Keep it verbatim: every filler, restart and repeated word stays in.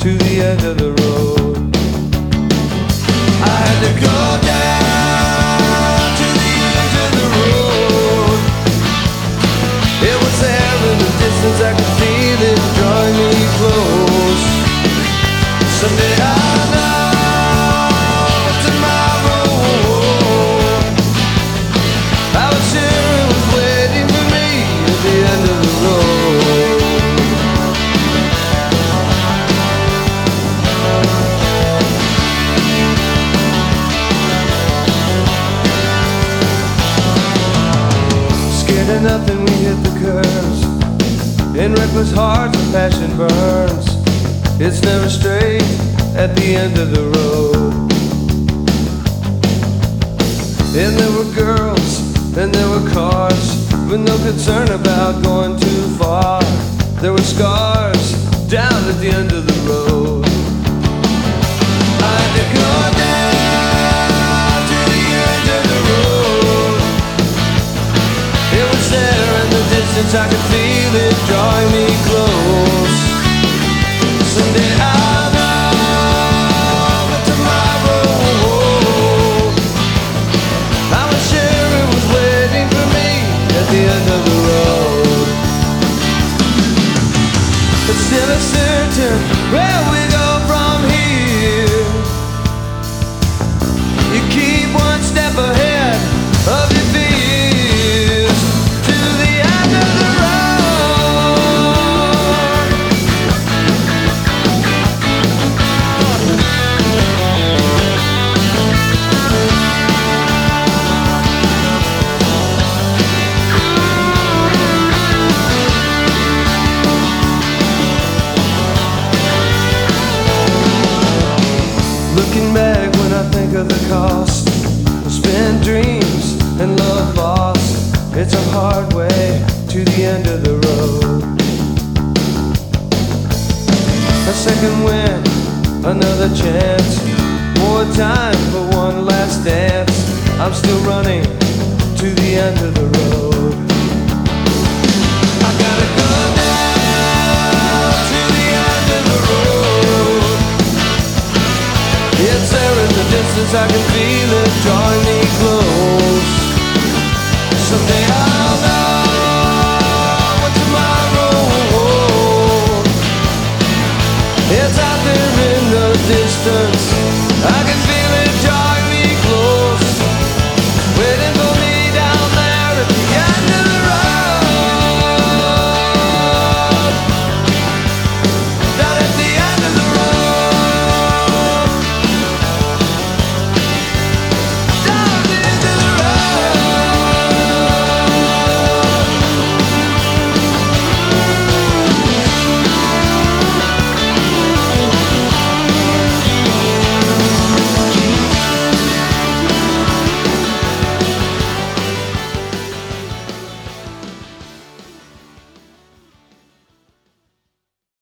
to the end of the road. I had to go down to the edge of the road. It was there in the distance, I could feel it drawing me close. Someday I'll know tomorrow. I was sure it was waiting for me at the end of the road. Scared of nothing, we hit the curves. In reckless hearts, the passion burns. It's never straight at the end of the road. And there were girls, and there were cars, with no concern about going too far. There were scars down at the end of the road. I had to go down to the end of the road. It was there in the distance, I could feel it drawing me close. Someday I'll know, but tomorrow I was sure it was waiting for me at the end of the road. It's still uncertain where we go from here. You keep one step ahead of your fears to the end of the road. Looking back when I think of the cost of spent dreams and love lost, it's a hard way to the end of the road. A second wind, another chance, more time for one last dance. I'm still running to the end of the road. I gotta go down to the end of the road. It's there in the distance, I can feel it drawing me close. Someday I'll know what tomorrow holds. It's out there in the distance, I can